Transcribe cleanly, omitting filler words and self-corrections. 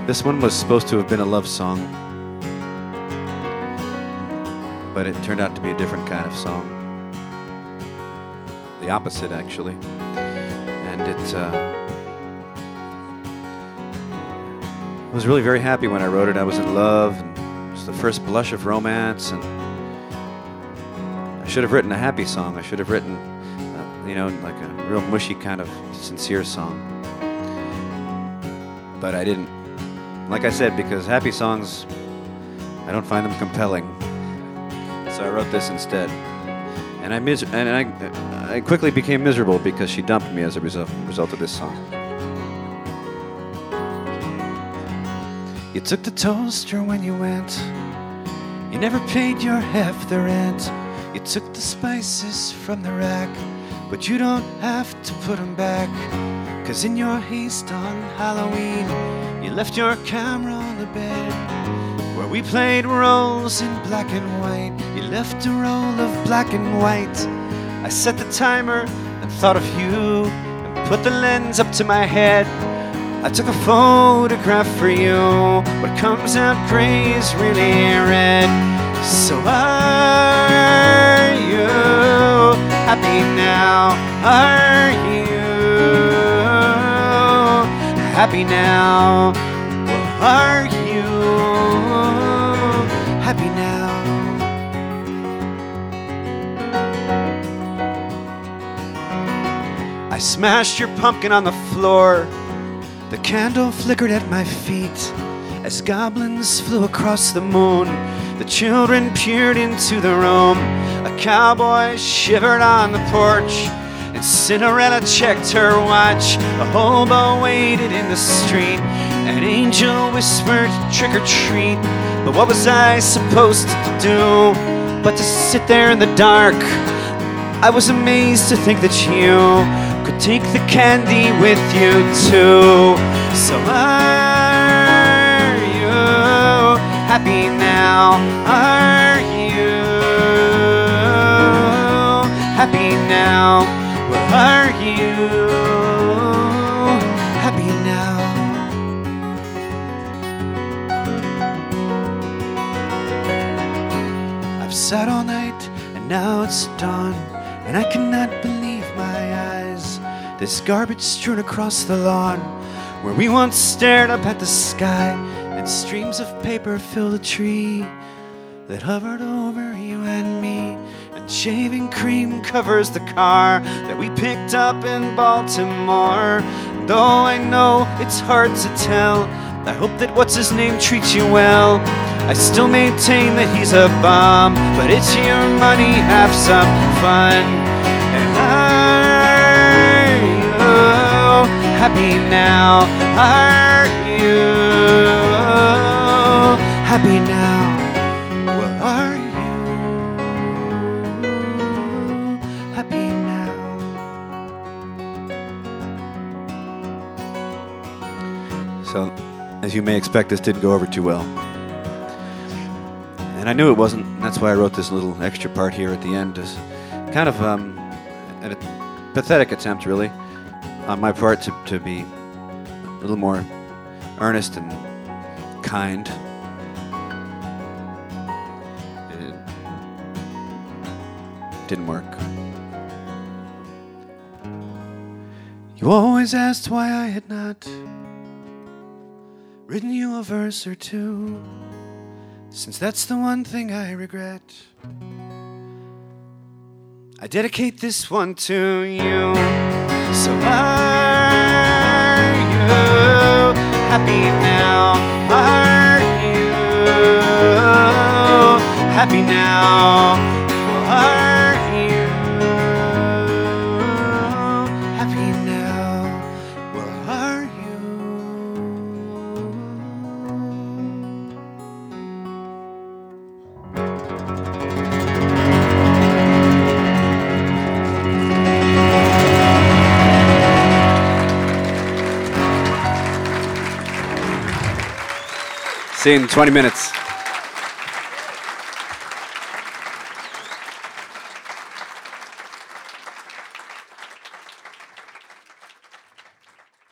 This one was supposed to have been a love song, but it turned out to be a different kind of song. The opposite, actually. And I was really very happy when I wrote it. I was in love, and it was the first blush of romance, and I should have written a happy song. I should have written, like a real mushy kind of sincere song. But I didn't. Like I said, because happy songs, I don't find them compelling. So I wrote this instead. And I quickly became miserable because she dumped me as a result of this song. You took the toaster when you went. You never paid your half the rent. You took the spices from the rack, but you don't have to put them back. 'Cause in your haste on Halloween, you left your camera on the bed where we played roles in black and white. You left a roll of black and white. I set the timer and thought of you and put the lens up to my head. I took a photograph for you. What comes out gray is really red. So are you happy now? Are you happy now? Well, are you happy now? I smashed your pumpkin on the floor. The candle flickered at my feet as goblins flew across the moon. The children peered into the room. A cowboy shivered on the porch, and Cinderella checked her watch. A hobo waited in the street. An angel whispered, trick or treat. But what was I supposed to do but to sit there in the dark? I was amazed to think that you could take the candy with you too. So are you happy now? Are you happy now? Well, are you happy now? I've sat all night and now it's dawn, and I cannot believe my eyes. There's garbage strewn across the lawn where we once stared up at the sky, and streams of paper fill the tree that hovered over you and me. And shaving cream covers the car that we picked up in Baltimore. Though I know it's hard to tell, I hope that what's-his-name treats you well. I still maintain that he's a bum, but it's your money, have some fun. And are you happy now? Are you happy now? Well, are you happy now? So, as you may expect, this didn't go over too well. And I knew it wasn't. That's why I wrote this little extra part here at the end, as kind of a pathetic attempt, really, on my part to be a little more earnest and kind. It didn't work. You always asked why I had not written you a verse or two, since that's the one thing I regret. I dedicate this one to you. So are you happy now? Are you happy now? Are you happy now? Well, are you? See you in 20 minutes.